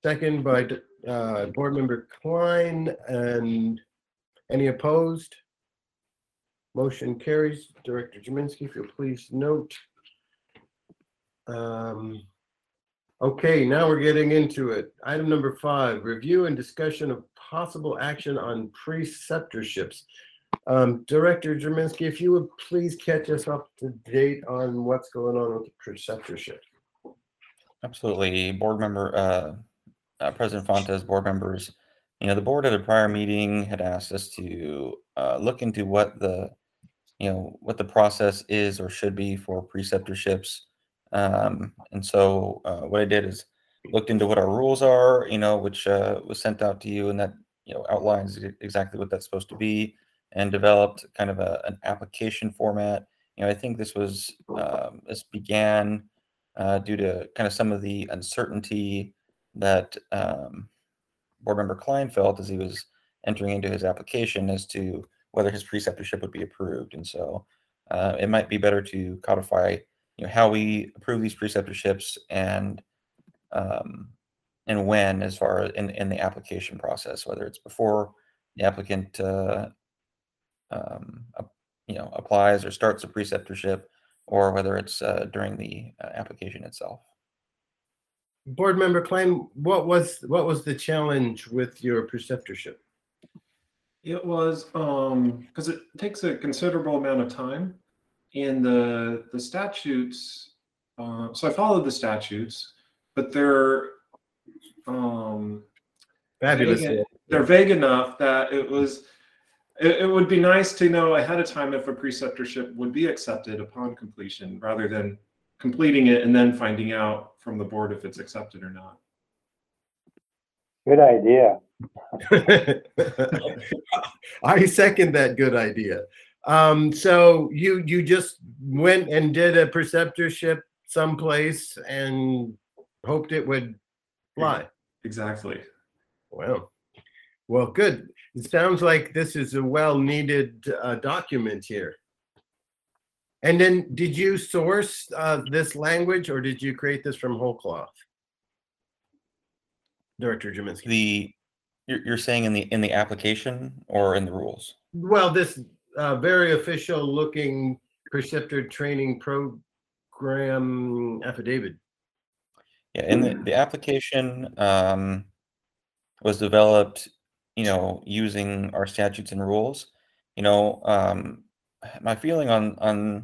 Second by Board Member Klein. And any opposed? Motion carries. Director Jaminski, if you'll please note. Okay, now we're getting into it. Item number 5, review and discussion of possible action on preceptorships. Director Jaminski, if you would please catch us up to date on what's going on with the preceptorship. Absolutely. Board member, President Fontes, board members, the board at a prior meeting had asked us to look into what the process is or should be for preceptorships. And so what I did is looked into what our rules are, which was sent out to you, and that, outlines exactly what that's supposed to be, and developed kind of an application format. I think this began due to kind of some of the uncertainty that board member Klein felt as he was entering into his application as to whether his preceptorship would be approved. And so it might be better to codify how we approve these preceptorships and when, as far as in the application process, whether it's before the applicant applies or starts a preceptorship, or whether it's during the application itself. Board Member Klein, what was the challenge with your preceptorship? It was because it takes a considerable amount of time, and the statutes. So I followed the statutes, but they're Fabulous. They're vague enough that it would be nice to know ahead of time if a preceptorship would be accepted upon completion, rather than completing it and then finding out from the board if it's accepted or not. Good idea. I second that good idea. So you just went and did a preceptorship someplace and hoped it would fly. Exactly. Well, good. It sounds like this is a well-needed document here. And then, did you source this language, or did you create this from whole cloth, Director Jaminski? You're saying in the application or in the rules? Well, this very official-looking preceptor training program affidavit. Yeah, in the application was developed, using our statutes and rules. My feeling on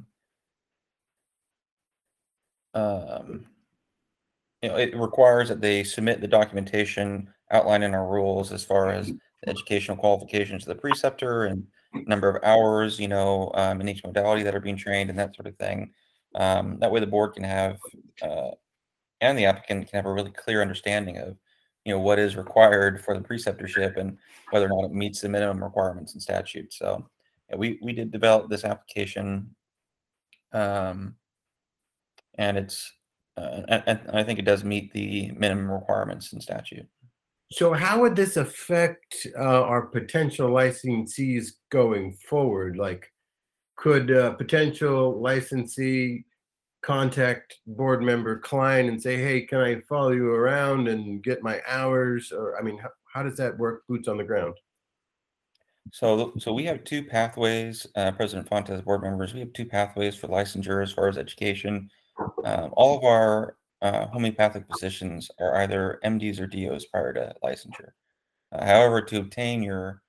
it requires that they submit the documentation outlined in our rules as far as the educational qualifications of the preceptor and number of hours, in each modality that are being trained and that sort of thing. That way the board can have, and the applicant can have a really clear understanding of, what is required for the preceptorship and whether or not it meets the minimum requirements in statute. So yeah, we did develop this application, and it's and I think it does meet the minimum requirements in statute. So how would this affect our potential licensees going forward? Like, could a potential licensee contact board member Klein and say, hey, can I follow you around and get my hours? Or, I mean, how does that work, boots on the ground? So we have two pathways, President Fontes, board members, we have two pathways for licensure as far as education. All of our homeopathic physicians are either MDs or DOs prior to licensure. However, to obtain your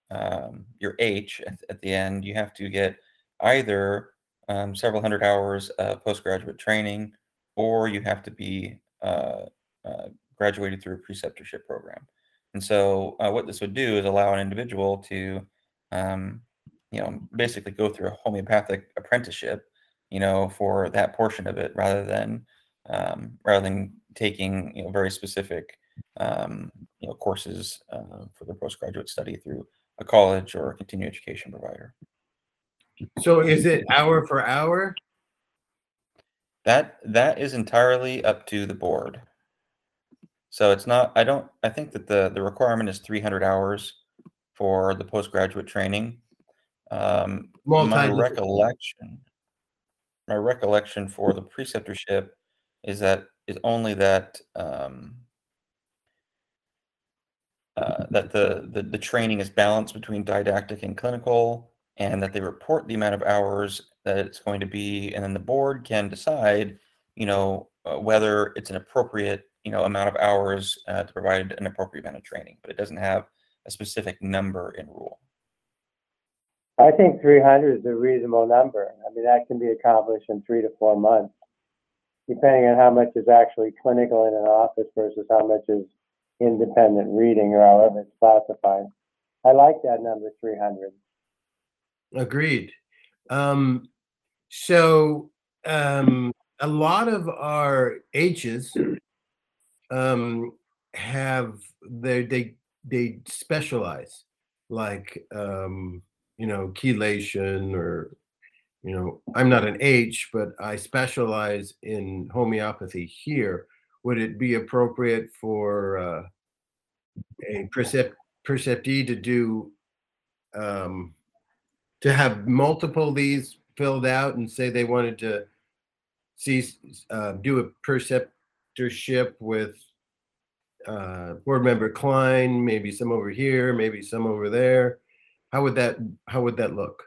H at the end, you have to get either several hundred hours of postgraduate training, or you have to be graduated through a preceptorship program. And so what this would do is allow an individual to, basically go through a homeopathic apprenticeship, for that portion of it, rather than taking, very specific, courses for the postgraduate study through a college or a continuing education provider. So is it hour for hour? That is entirely up to the board. So it's not, I think that the requirement is 300 hours for the postgraduate training. My recollection for the preceptorship is only that that the training is balanced between didactic and clinical, and that they report the amount of hours that it's going to be, and then the board can decide, whether it's an appropriate, amount of hours to provide an appropriate amount of training, but it doesn't have a specific number in rule. I think 300 is a reasonable number. I mean, that can be accomplished in 3 to 4 months, depending on how much is actually clinical in an office versus how much is independent reading, or however it's classified. I like that number, 300. Agreed. So a lot of our H's have they specialize, like chelation, or I'm not an H, but I specialize in homeopathy here. Would it be appropriate for a preceptee to do to have multiple of these filled out and say they wanted to do a preceptorship with board member Klein, maybe some over here, maybe some over there? How would that look?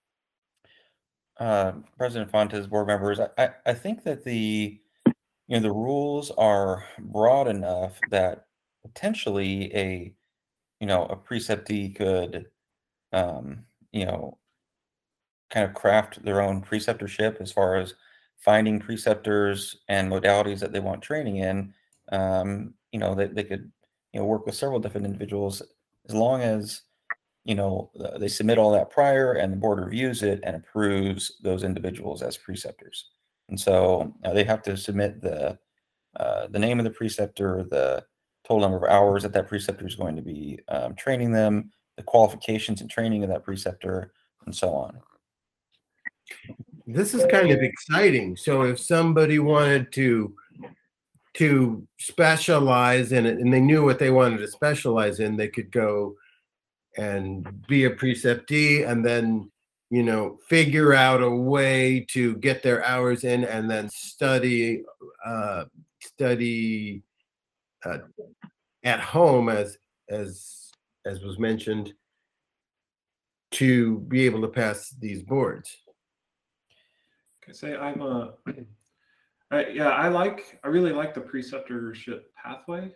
President Fontes, board members, I think that the rules are broad enough that potentially a preceptee could kind of craft their own preceptorship as far as finding preceptors and modalities that they want training in. They could work with several different individuals, as long as they submit all that prior and the board reviews it and approves those individuals as preceptors. And so they have to submit the name of the preceptor, the total number of hours that preceptor is going to be training them, the qualifications and training of that preceptor, and so on. This is kind of exciting. So if somebody wanted to specialize in it and they knew what they wanted to specialize in, they could go and be a preceptee and then figure out a way to get their hours in, and then study at home, as was mentioned, to be able to pass these boards. I say I really like the preceptorship pathway.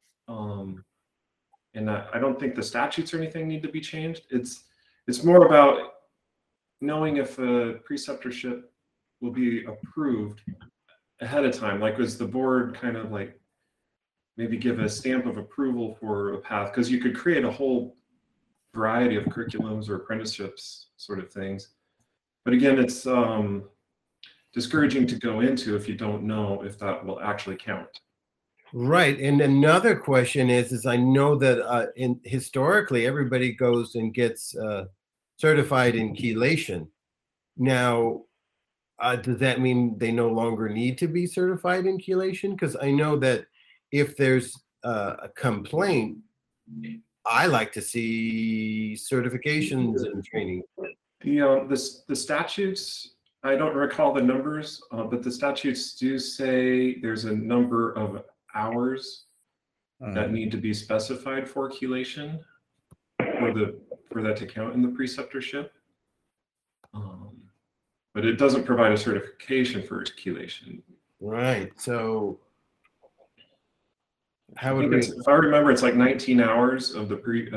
And I don't think the statutes or anything need to be changed. It's more about knowing if a preceptorship will be approved ahead of time. Like, was the board kind of like maybe give a stamp of approval for a path? Because you could create a whole variety of curriculums or apprenticeships sort of things. But again, it's discouraging to go into if you don't know if that will actually count. Right. And another question is I know that historically everybody goes and gets certified in chelation. Now, does that mean they no longer need to be certified in chelation? Because I know that if there's a complaint, I like to see certifications and training. The statutes, I don't recall the numbers, but the statutes do say there's a number of hours that need to be specified for chelation for that to count in the preceptorship. But it doesn't provide a certification for chelation. Right. So how would if I remember, it's like 19 hours of the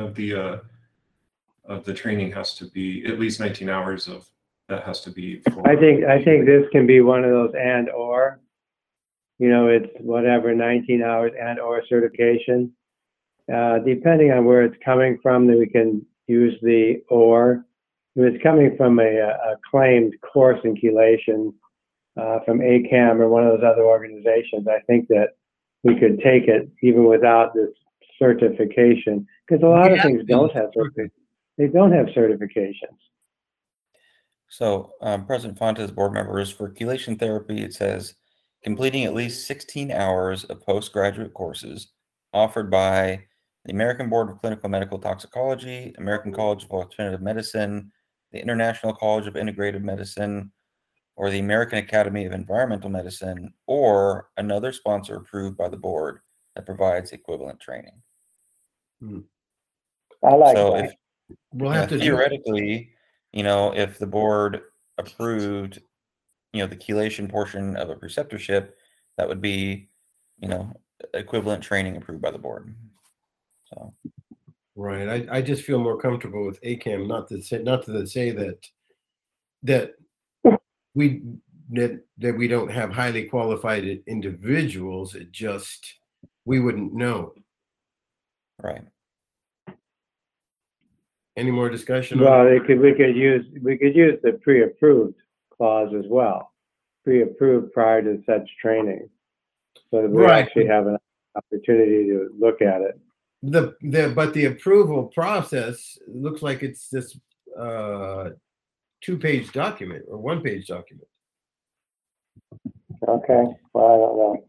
training has to be at least 19 hours of that has to be. I think this can be one of those and or. It's whatever, 19 hours and or certification. Depending on where it's coming from, then we can use the or. If it's coming from a claimed course in chelation from ACAM or one of those other organizations, I think that we could take it even without this certification, because a lot of things don't have they don't have certifications. So, President Fontes, board members, for chelation therapy, it says completing at least 16 hours of postgraduate courses offered by the American Board of Clinical Medical Toxicology, American College of Alternative Medicine, the International College of Integrative Medicine, or the American Academy of Environmental Medicine, or another sponsor approved by the board that provides equivalent training. I like So that. if We'll yeah, have to do, theoretically, if the board approved, the chelation portion of a preceptorship, that would be, equivalent training approved by the board. So, right. I just feel more comfortable with ACAM, not to say that we don't have highly qualified individuals. It just, we wouldn't know. right. Any more discussion on Well, we could use the pre-approved clause as well. Pre-approved prior to such training, so that we Right. actually have an opportunity to look at it. but the approval process looks like it's this 2-page document or 1-page document. Okay. Well, I don't know.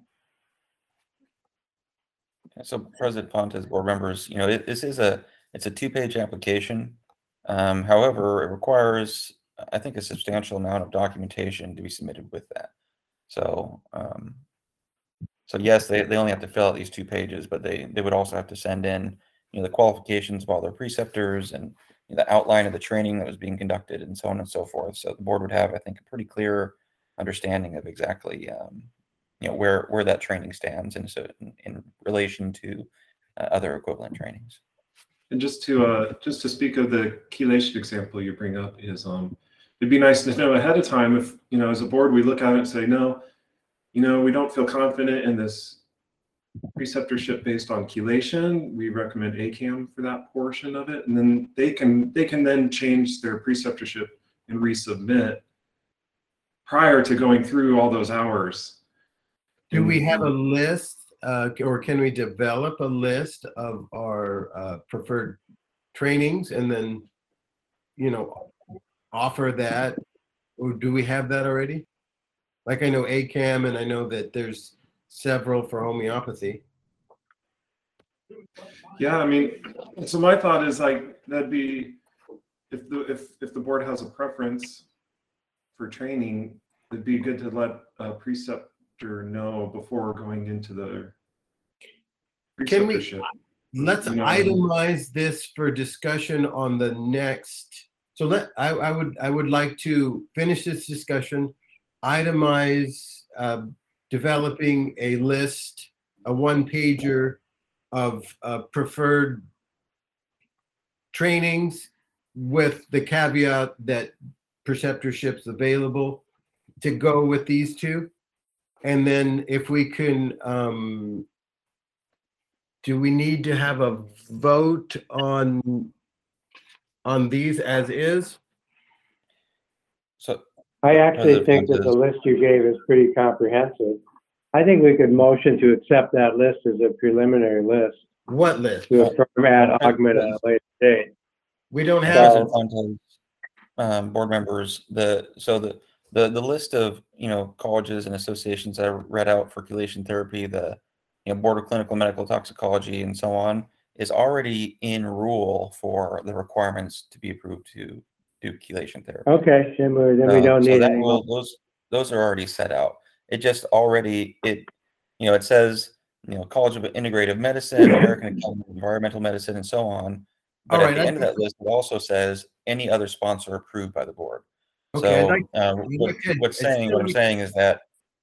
So President Fontes, board members, it's a 2-page application. However, it requires, I think, a substantial amount of documentation to be submitted with that. So, so yes, they only have to fill out these 2 pages, but they would also have to send in, the qualifications of all their preceptors and the outline of the training that was being conducted and so on and so forth. So the board would have, I think, a pretty clear understanding of exactly, where that training stands in relation to other equivalent trainings. And just to speak of the chelation example you bring up is, it'd be nice to know ahead of time if, as a board, we look at it and say, no, we don't feel confident in this preceptorship based on chelation. We recommend ACAM for that portion of it. And then they can then change their preceptorship and resubmit prior to going through all those hours. Do we have a list, or can we develop a list of our preferred trainings and then, offer that? Or do we have that already? Like I know ACAM, and I know that there's several for homeopathy. Yeah, I mean, so my thought is like that'd be if the board has a preference for training, it'd be good to let a preceptor know before going into the preceptorship. Let's itemize this for discussion on the next. So I would like to finish this discussion, itemize developing a list, a 1-pager of preferred trainings with the caveat that preceptorship's available to go with these 2. And then if we can, do we need to have a vote on these as is? So I actually think that the list you gave is pretty comprehensive. I think we could motion to accept that list as a preliminary list What list? to affirm ad augment at a later date. We don't have President Fontes, board members, the list of colleges and associations that I read out for chelation therapy, the Board of Clinical Medical Toxicology and so on, is already in rule for the requirements to be approved to do chelation therapy. Okay, then we don't need any more. Those are already set out. It just already it says College of Integrative Medicine, American Academy of Environmental Medicine, and so on. But at the end of that list, it also says any other sponsor approved by the board. Okay, So what I'm saying is that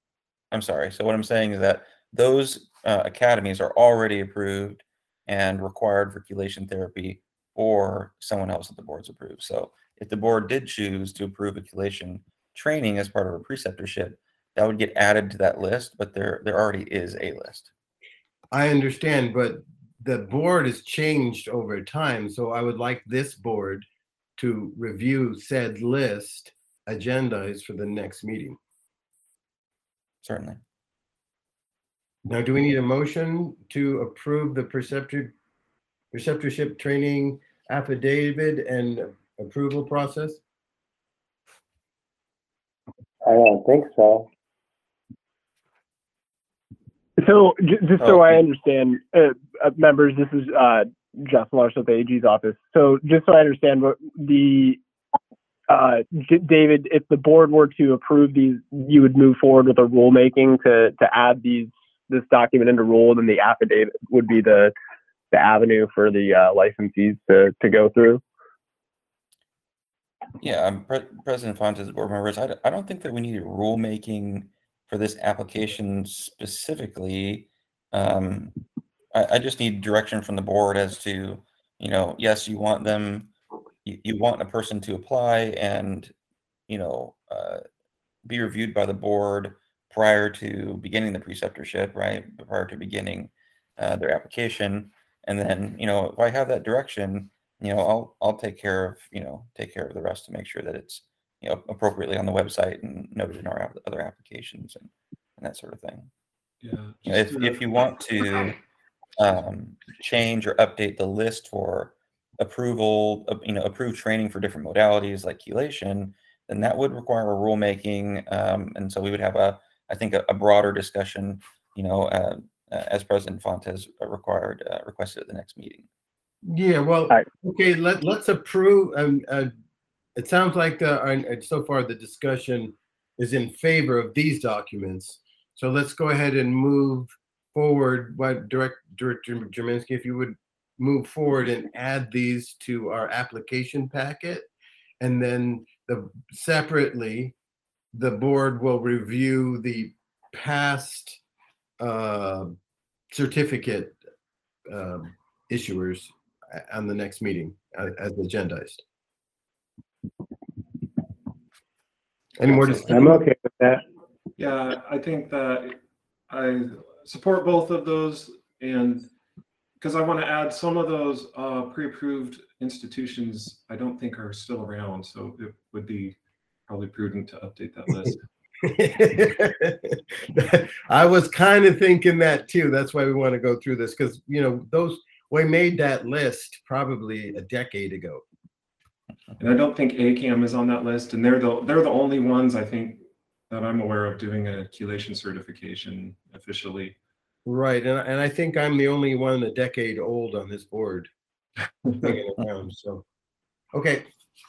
those academies are already approved and required for chelation therapy, or someone else that the board's approved. So if the board did choose to approve a chelation training as part of a preceptorship, that would get added to that list, but there already is a list. I understand, but the board has changed over time, so I would like this board to review said list agendas for the next meeting. Certainly. Now, do we need a motion to approve the preceptorship training affidavit and approval process? I don't think so. So just so I understand, members, this is Jeff Larson at the AG's office. So just so I understand what the David, if the board were to approve these, you would move forward with a rulemaking to add this document into rule, then the affidavit would be the avenue for the licensees to go through? Yeah, President Fontes, board members, I don't think that we need rulemaking for this application specifically. I just need direction from the board as to, you know, yes, you want them, you want a person to apply and, you know, be reviewed by the board prior to beginning the preceptorship, right? Prior to beginning their application. And then, you know, if I have that direction, you know, I'll take care of, you know, take care of the rest to make sure that it's, you know, appropriately on the website and noted in our other applications and that sort of thing. Yeah. You know, if you want to change or update the list for approval, you know, approved training for different modalities like chelation, then that would require a rulemaking, and so we would have I think a broader discussion, you know, as President Fontes requested at the next meeting. Yeah, well, Right. okay, let's approve. It sounds like so far the discussion is in favor of these documents. So let's go ahead and move forward. Director Jerminski, if you would move forward and add these to our application packet, and then separately, the board will review the past certificate issuers on the next meeting as agendized. Any more discussion? I'm okay with that. Yeah, I think that I support both of those, and because I want to add some of those pre-approved institutions I don't think are still around, so it would be probably prudent to update that list. I was kind of thinking that too. That's why we want to go through this, because, you know, we made that list probably a decade ago. And I don't think ACAM is on that list, and they're the only ones I think that I'm aware of doing a chelation certification officially. Right, and I think I'm the only one a decade old on this board. So, okay.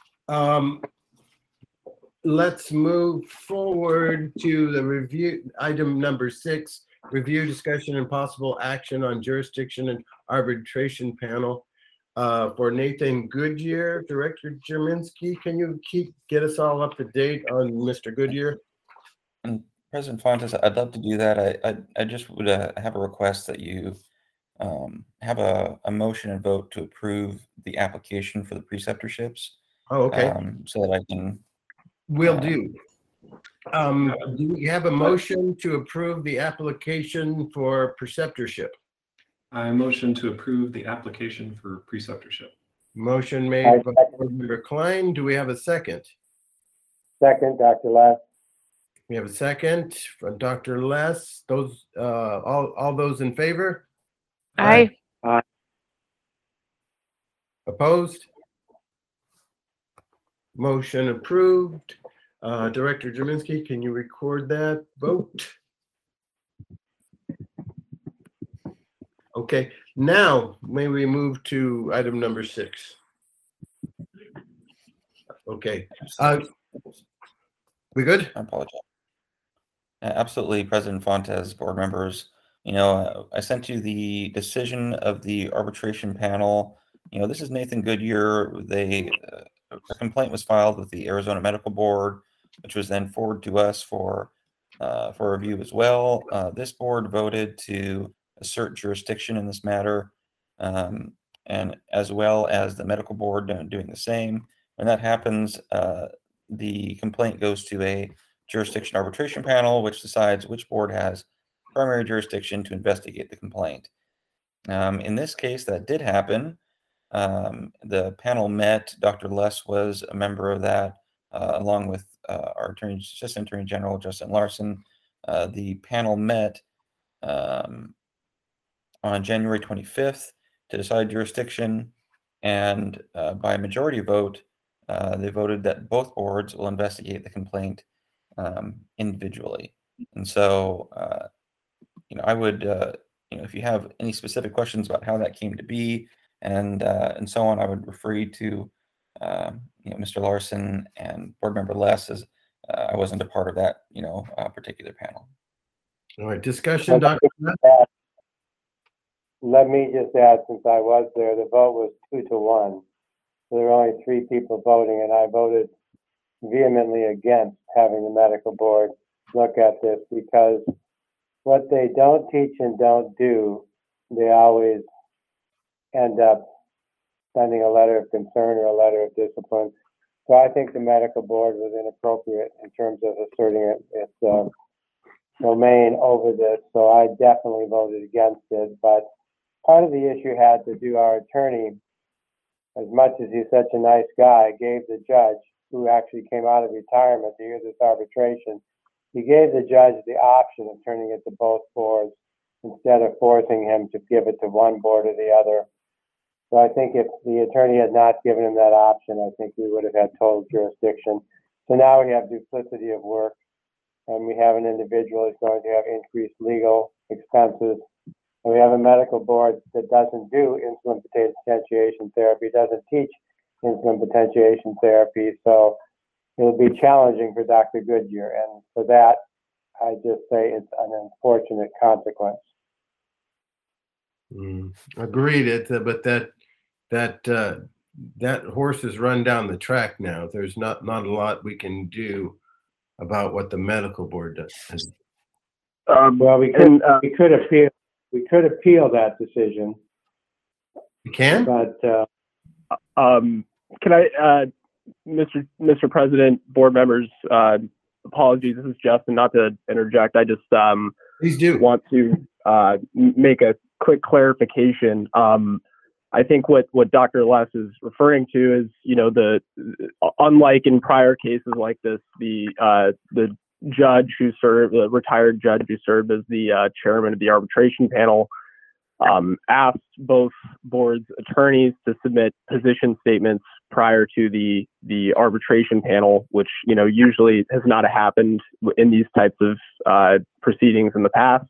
Let's move forward to the review, item number 6, review, discussion, and possible action on jurisdiction and arbitration panel for Nathan Goodyear. Director Jerminski, can you get us all up to date on Mr. Goodyear? And President Fontes, I'd love to do that. I just would have a request that you have a motion and vote to approve the application for the preceptorships. Oh, okay. So that I can. Will do. Do we have a motion to approve the application for preceptorship? I motion to approve the application for preceptorship. Motion made by Board Member Klein. Do we have a second? Second, Dr. Less. We have a second from Dr. Less. Those all those in favor? Aye. Opposed? Motion approved. Director Jerminski, can you record that vote? Okay, now may we move to item number 6? Okay, we good? I apologize. Absolutely, President Fontes, board members. You know, I sent you the decision of the arbitration panel. You know, this is Nathan Goodyear. A complaint was filed with the Arizona Medical Board, which was then forwarded to us for review as well. This board voted to assert jurisdiction in this matter, and as well as the medical board doing the same. When that happens, the complaint goes to a jurisdiction arbitration panel, which decides which board has primary jurisdiction to investigate the complaint. In this case, that did happen. The panel met. Dr. Less was a member of that, along with our Assistant Attorney General, Justin Larson. The panel met on January 25th to decide jurisdiction, and by a majority vote, they voted that both boards will investigate the complaint individually. And so, you know, I would, you know, if you have any specific questions about how that came to be and so on, I would refer you to, you know, Mr. Larson and Board Member Less, as I wasn't a part of that, you know, particular panel. All right, discussion, Dr. Less? let me just add, since I was there, the vote was 2-1. So there were only 3 people voting, and I voted vehemently against having the medical board look at this, because what they don't teach and don't do, they always end up sending a letter of concern or a letter of discipline. So I think the medical board was inappropriate in terms of asserting its domain over this. So I definitely voted against it. But part of the issue had to do, our attorney, as much as he's such a nice guy, gave the judge, who actually came out of retirement to hear this arbitration, he gave the judge the option of turning it to both boards instead of forcing him to give it to one board or the other. So I think if the attorney had not given him that option, I think we would have had total jurisdiction. So now we have duplicity of work, and we have an individual who's going to have increased legal expenses. And we have a medical board that doesn't do insulin potentiation therapy, doesn't teach insulin potentiation therapy. So it'll be challenging for Dr. Goodyear. And for that, I just say it's an unfortunate consequence. Agreed. But that horse is run down the track now. There's not a lot we can do about what the medical board does. Well, we could appeal. We could appeal that decision. You can? But can I, Mr. President, board members, apologies. This is Justin. Not to interject. I just Please do. want to make a quick clarification. I think what Dr. Less is referring to is, unlike in prior cases like this, the judge who served, the retired judge who served as the chairman of the arbitration panel, asked both boards' attorneys to submit position statements prior to the arbitration panel, which usually has not happened in these types of proceedings in the past.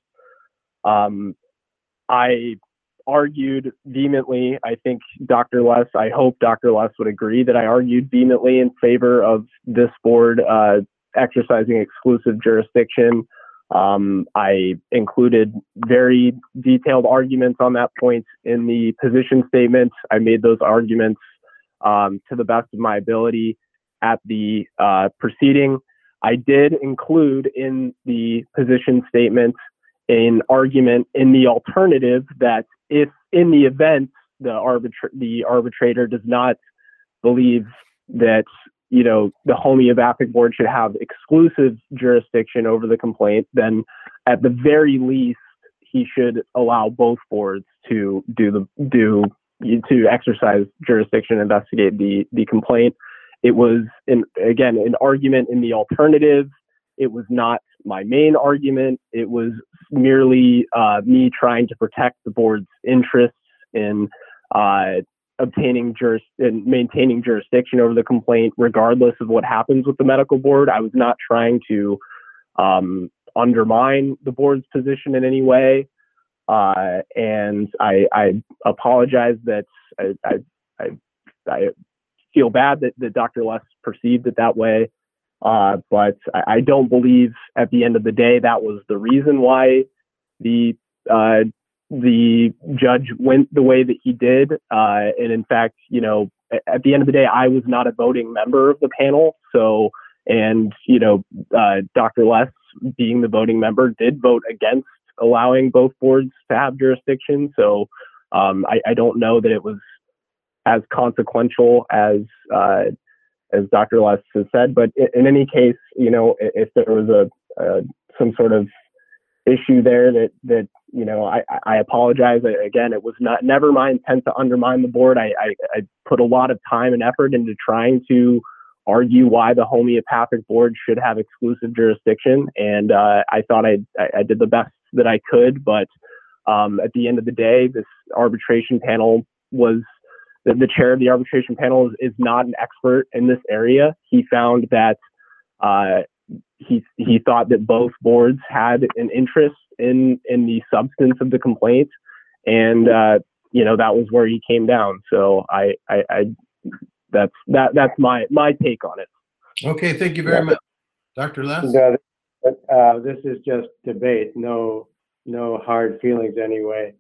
I argued vehemently. I think I hope Dr. Less would agree that I argued vehemently in favor of this board exercising exclusive jurisdiction. I included very detailed arguments on that point in the position statement. I made those arguments to the best of my ability at the proceeding. I did include in the position statement an argument in the alternative that if in the event the arbitrator does not believe that the homeopathic board should have exclusive jurisdiction over the complaint, then at the very least he should allow both boards to exercise jurisdiction, investigate the complaint. It was an argument in the alternative. It was not my main argument. It was merely me trying to protect the board's interests in obtaining and maintaining jurisdiction over the complaint, regardless of what happens with the medical board. I was not trying to undermine the board's position in any way. And I apologize that I feel bad that Dr. Less perceived it that way. But I don't believe at the end of the day that was the reason why the judge went the way that he did. And in fact, at the end of the day, I was not a voting member of the panel. So, Dr. Less, being the voting member, did vote against allowing both boards to have jurisdiction. So I don't know that it was as consequential as Dr. Less has said, but in any case, if there was some sort of issue there that I apologize. Again, it was never my intent to undermine the board. I put a lot of time and effort into trying to argue why the homeopathic board should have exclusive jurisdiction, and I thought I did the best that I could. But at the end of the day, this arbitration panel was. The chair of the arbitration panel is not an expert in this area. He found that he thought that both boards had an interest in the substance of the complaint, and that was where he came down. So that's my take on it. Okay, thank you very much, Dr. Less. This is just debate. No hard feelings anyway.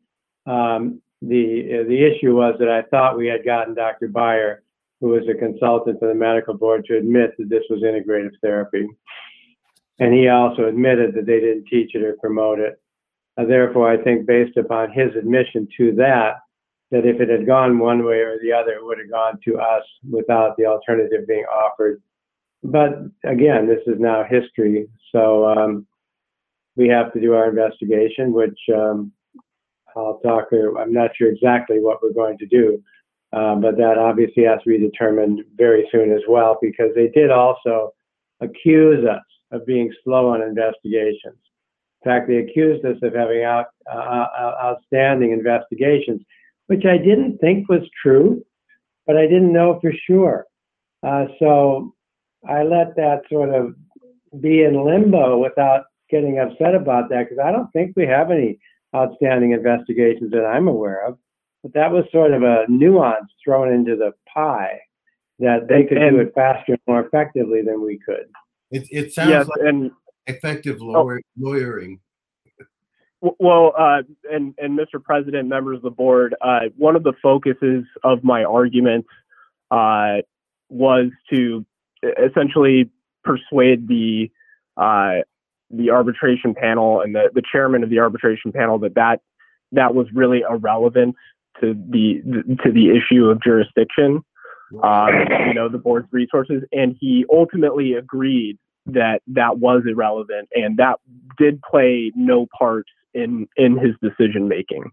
The issue was that I thought we had gotten Dr. Beyer, who was a consultant to the medical board, to admit that this was integrative therapy. And he also admitted that they didn't teach it or promote it. Therefore, I think based upon his admission to that if it had gone one way or the other, it would have gone to us without the alternative being offered. But again, this is now history. So we have to do our investigation, which I'll talk, I'm not sure exactly what we're going to do, but that obviously has to be determined very soon as well, because they did also accuse us of being slow on investigations. In fact, they accused us of having outstanding investigations, which I didn't think was true, but I didn't know for sure. So I let that sort of be in limbo without getting upset about that, because I don't think we have any outstanding investigations that I'm aware of. But that was sort of a nuance thrown into the pie, that they could do it faster and more effectively than we could. It sounds like effective lawyering. Well, and Mr. President, members of the board, one of the focuses of my argument was to essentially persuade the arbitration panel and the chairman of the arbitration panel that was really irrelevant to the issue of jurisdiction, the board's resources, and he ultimately agreed that was irrelevant, and that did play no part in his decision making.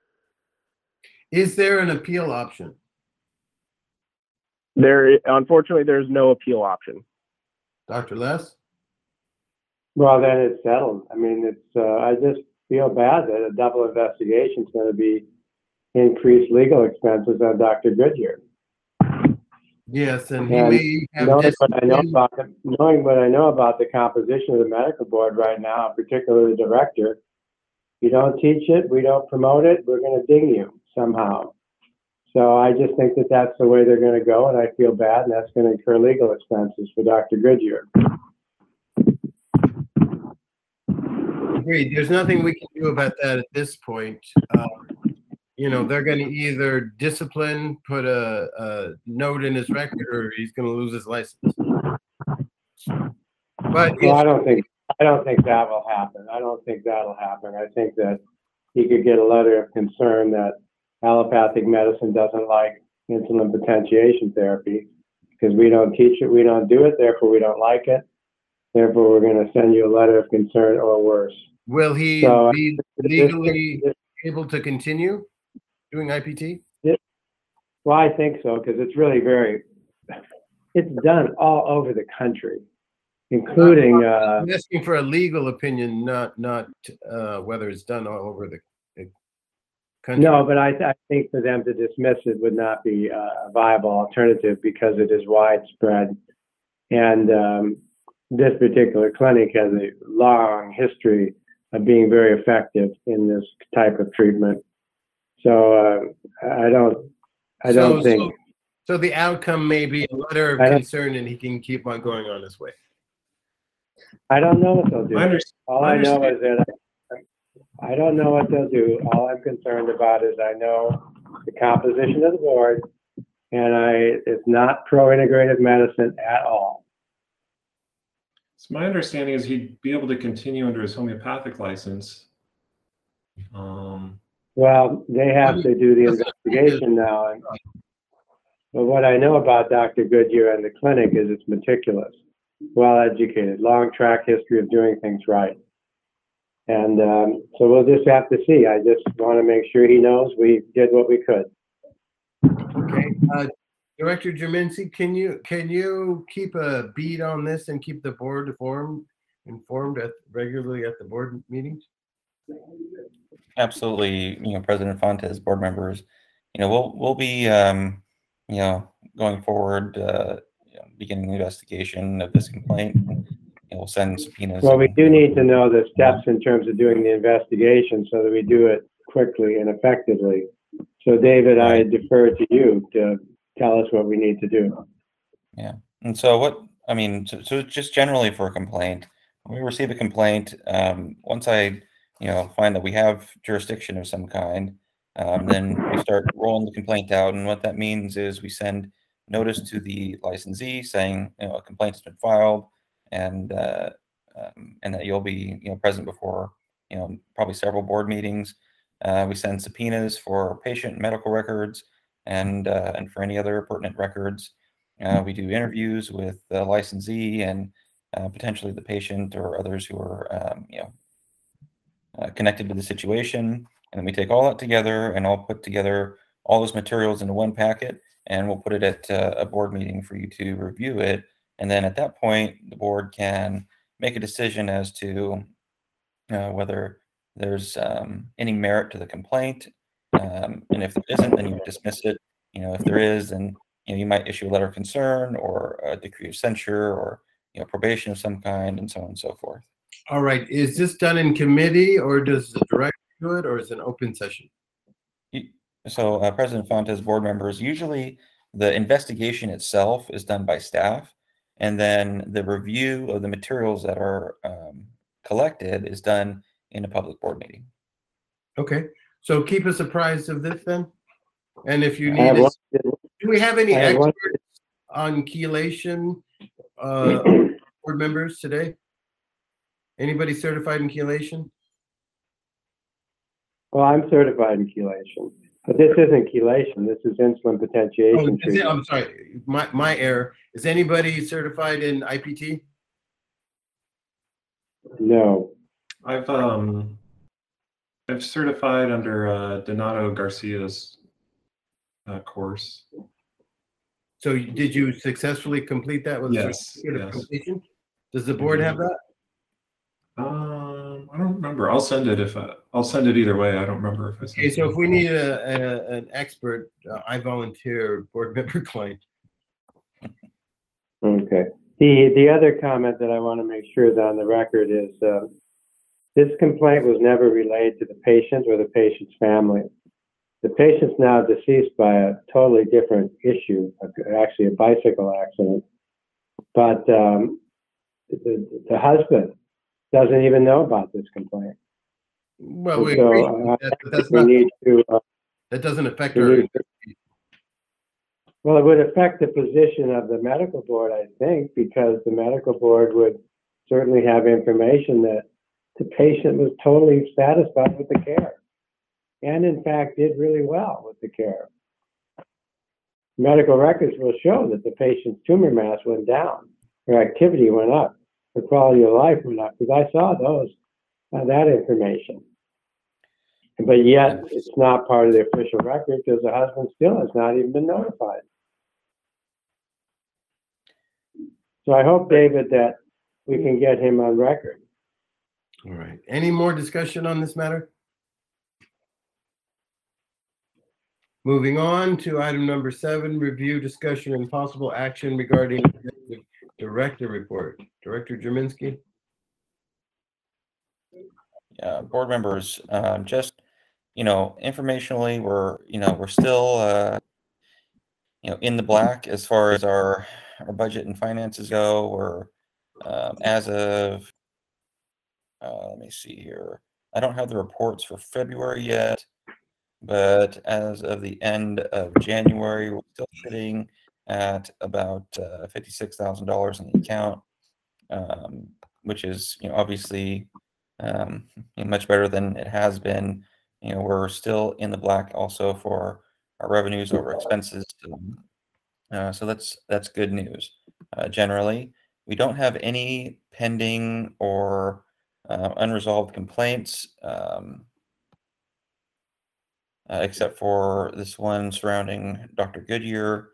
Is there an appeal option? Unfortunately, there's no appeal option. Dr. Les? Well, then it's settled. I mean, I just feel bad that a double investigation is going to be increased legal expenses on Dr. Goodyear. Yes, and he may have knowing what I know about the composition of the medical board right now, particularly the director. You don't teach it, we don't promote it, we're going to ding you somehow. So I just think that that's the way they're going to go, and I feel bad, and that's going to incur legal expenses for Dr. Goodyear. Agreed. There's nothing we can do about that at this point. They're going to either discipline, put a note in his record, or he's going to lose his license. But I don't think that will happen. I don't think that'll happen. I think that he could get a letter of concern that allopathic medicine doesn't like insulin potentiation therapy because we don't teach it, we don't do it, therefore we don't like it. Therefore, we're going to send you a letter of concern or worse. Will he be legally able to continue doing IPT? Well, I think so, because it's really it's done all over the country, including. I'm asking for a legal opinion, not whether it's done all over the country. No, but I think for them to dismiss it would not be a viable alternative because it is widespread. And this particular clinic has a long history of being very effective in this type of treatment. So I don't think. So the outcome may be a letter of concern, and he can keep on going on his way. I don't know what they'll do. All I know is that I don't know what they'll do. All I'm concerned about is I know the composition of the board, and it's not pro-integrative medicine at all. So my understanding is he'd be able to continue under his homeopathic license. Well, they have to do the investigation now. But what I know about Dr. Goodyear and the clinic is it's meticulous, well-educated, long track history of doing things right. And so we'll just have to see. I just want to make sure he knows we did what we could. Okay. Director Jerminski, can you keep a beat on this and keep the board informed regularly at the board meetings? Absolutely. President Fontes, board members, we'll be going forward, beginning the investigation of this complaint. We'll send subpoenas. Well, we do need to know the steps in terms of doing the investigation so that we do it quickly and effectively. So, David, I defer to you to tell us what we need to do. Yeah. And so so just generally for a complaint, when we receive a complaint, once I, find that we have jurisdiction of some kind, Then we start rolling the complaint out, and what that means is we send notice to the licensee saying, a complaint has been filed, and that you'll be, present before, probably several board meetings. We send subpoenas for patient medical records and for any other pertinent records. We do interviews with the licensee and potentially the patient or others who are, connected to the situation. And then we take all that together, and I'll put together all those materials into one packet, and we'll put it at a board meeting for you to review it. And then at that point, the board can make a decision as to whether there's any merit to the complaint. And if there isn't, then you dismiss it. If there is, then you might issue a letter of concern or a decree of censure or probation of some kind, and so on and so forth. All right. Is this done in committee, or does the director do it, or is it an open session? So President Fontes, board members, usually the investigation itself is done by staff, and then the review of the materials that are collected is done in a public board meeting. Okay. So keep us apprised of this then. And if you need us, do we have any experts on chelation board members today? Anybody certified in chelation? Well, I'm certified in chelation, but this isn't chelation. This is insulin potentiation treatment. I'm sorry, my error. Is anybody certified in IPT? No. I've certified under Donato Garcia's course. So did you successfully complete that with a Yes, certificate of yes. completion? Does the board have that? I don't remember. I'll send it I'll send it either way. I don't remember if I sent Okay, so it. if we need an expert, I volunteer, board member Klein. Okay. The other comment that I want to make sure is on the record is this complaint was never relayed to the patient or the patient's family. The patient's now deceased by a totally different issue, actually a bicycle accident. But the husband doesn't even know about this complaint. Well, we So, agree that's we not, need to, that doesn't affect we our. need well, it would affect the position of the medical board, I think, because the medical board would certainly have information that the patient was totally satisfied with the care and, in fact, did really well with the care. Medical records will show that the patient's tumor mass went down, her activity went up, her quality of life went up, because I saw that information. But yet, it's not part of the official record because the husband still has not even been notified. So I hope, David, that we can get him on record. All right. Any more discussion on this matter? Moving on to item number 7, review, discussion, and possible action regarding the director report. Director Jerminski. Board members, just informationally, we're still in the black as far as our budget and finances go. We're as of let me see here. I don't have the reports for February yet, but as of the end of January, we're still sitting at about $56,000 in the account, which is obviously much better than it has been. We're still in the black also for our revenues over expenses. So that's good news. Generally, we don't have any pending or unresolved complaints, except for this one surrounding Dr. Goodyear.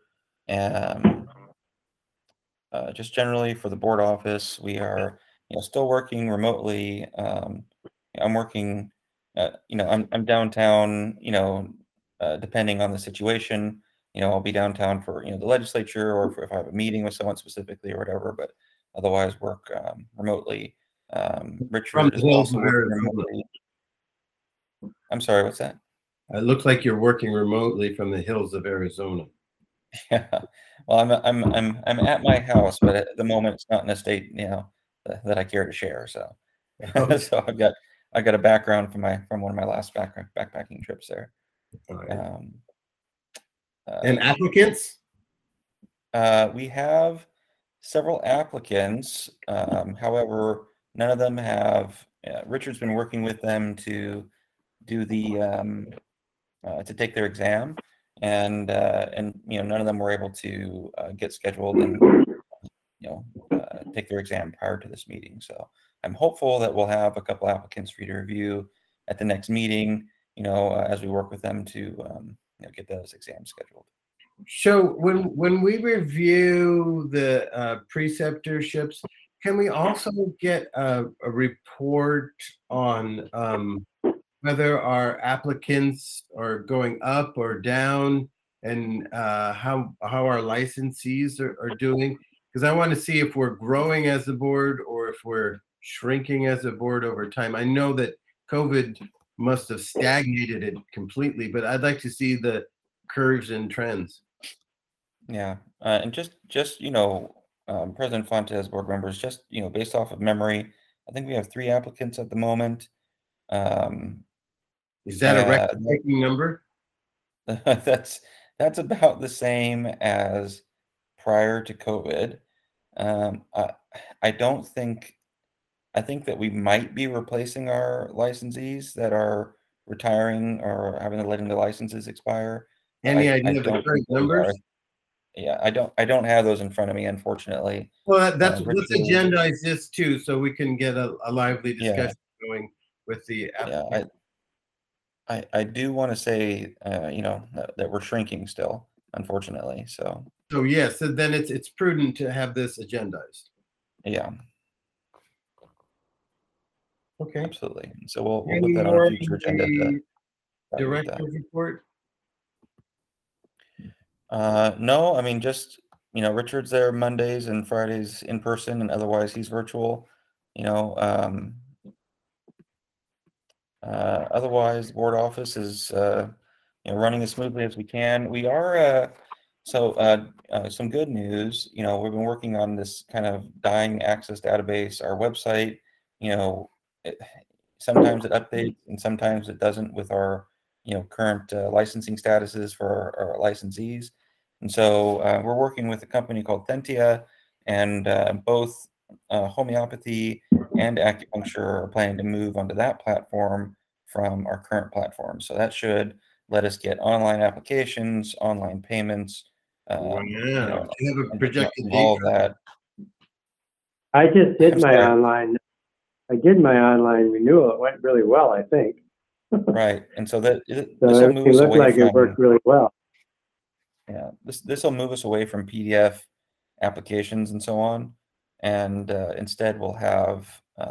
Just generally for the board office, we are still working remotely. I'm working, I'm downtown, depending on the situation. I'll be downtown for the legislature, or if I have a meeting with someone specifically or whatever, but otherwise work remotely. Richard is also working remotely. I'm sorry, what's that? It looks like you're working remotely from the hills of Arizona. Yeah. Well, I'm at my house, but at the moment it's not in a state that I care to share. So, so I got a background from one of my last backpacking trips there. All right. And applicants? We have several applicants. However, none of them have. Richard's been working with them to do the to take their exam, and none of them were able to get scheduled and take their exam prior to this meeting. So I'm hopeful that we'll have a couple applicants for you to review at the next meeting. As we work with them to get those exams scheduled. So when we review the preceptorships, can we also get a report on whether our applicants are going up or down, and how our licensees are doing? Because I want to see if we're growing as a board or if we're shrinking as a board over time. I know that COVID must have stagnated it completely, but I'd like to see the curves and trends. Yeah, and just President Fontes, board members, just based off of memory, I think we have 3 applicants at the moment. Is that a record-breaking number? That's about the same as prior to COVID. I think that we might be replacing our licensees that are retiring or letting the licenses expire. Any idea of the current numbers? Yeah, I don't have those in front of me, unfortunately. Well, let's agendize this too, so we can get a lively discussion going with the applicant. Yeah, I do want to say, that we're shrinking still, unfortunately. So yes, so then it's prudent to have this agendized. Yeah. Okay. Absolutely. So we'll put that on a future agenda. Director's report. No, I mean, just, Richard's there Mondays and Fridays in person, and otherwise he's virtual, otherwise the board office is, running as smoothly as we can. We are, some good news, we've been working on this kind of dying access database, our website, sometimes it updates and sometimes it doesn't with our, current licensing statuses for our licensees. And so we're working with a company called Thentia, and both homeopathy and acupuncture are planning to move onto that platform from our current platform. So that should let us get online applications, online payments. Wow. You have a projected date all of that. I just did my online renewal. It went really well, I think. Right, and so this It will move us looked away like from, it worked really well. Yeah, this will move us away from PDF applications and so on, and instead we'll have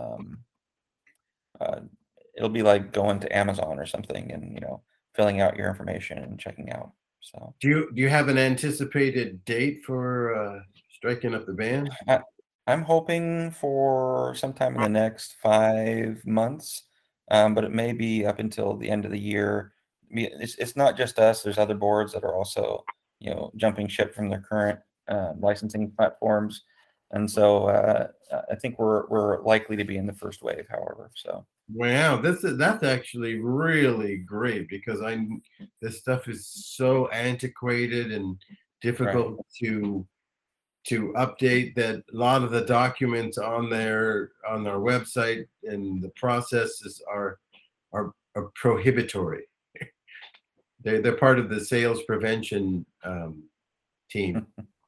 it'll be like going to Amazon or something and filling out your information and checking out. So do you have an anticipated date for striking up the band? I'm hoping for sometime in the next 5 months, but it may be up until the end of the year. I mean, it's not just us. There's other boards that are also jumping ship from their current licensing platforms, and so I think we're likely to be in the first wave. However, so wow, that's actually really great, because this stuff is so antiquated and difficult to update, that a lot of the documents on our website and the processes are prohibitory. They're part of the sales prevention team.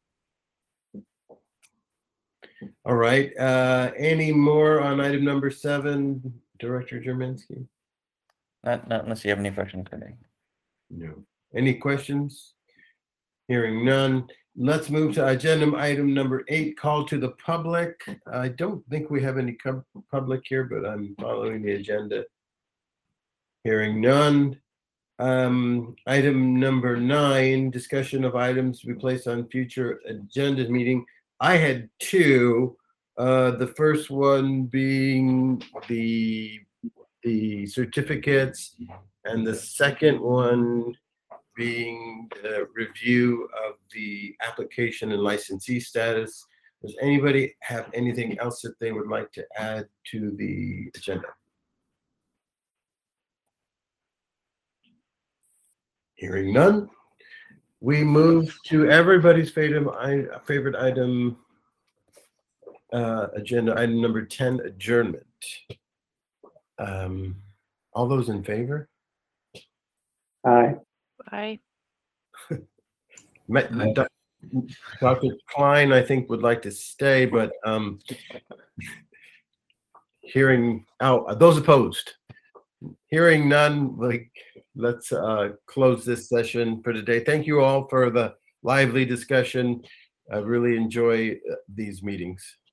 All right. Any more on item number 7, Director Jerminski? not unless you have any questions for me. No. Any questions? Hearing none. Let's move to agenda item number 8, call to the public. I don't think we have any public here, but I'm following the agenda. Hearing none. Item number 9, discussion of items to be placed on future agenda meeting. I had 2. The first one being the certificates, and the second one being the review of the application and licensee status. Does anybody have anything else that they would like to add to the agenda? Hearing none, we move to everybody's favorite item, agenda item number 10, adjournment. All those in favor? Aye. Aye. Dr. Klein, I think, would like to stay, but those opposed? Hearing none, let's close this session for today. Thank you all for the lively discussion. I really enjoy these meetings.